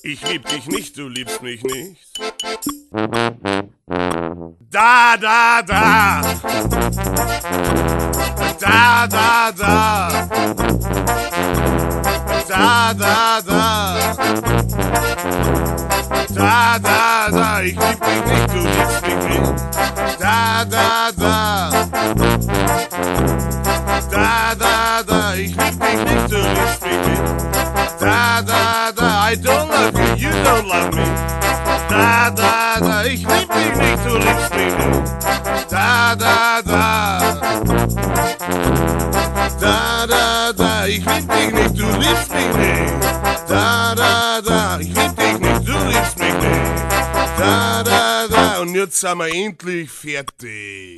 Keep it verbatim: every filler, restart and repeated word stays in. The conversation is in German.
Ich lieb dich nicht, du liebst mich nicht. Da, da, da. Da, da, da. Da, da, da. Da, da, da. Ich lieb dich nicht, du liebst mich nicht. Da, da, da. Da, da, da. Ich lieb dich nicht, du liebst mich nicht. Da, da, da. I don't love you, you don't love me. Da, da, da. Ich lieb dich nicht, du liebst mich nicht. Da, da, da. Da, da, da. Ich lieb dich nicht, du liebst mich nicht. Da, da, da. Ich lieb dich nicht, du liebst mich nicht. Da, da, da. Und jetzt sind wir endlich fertig.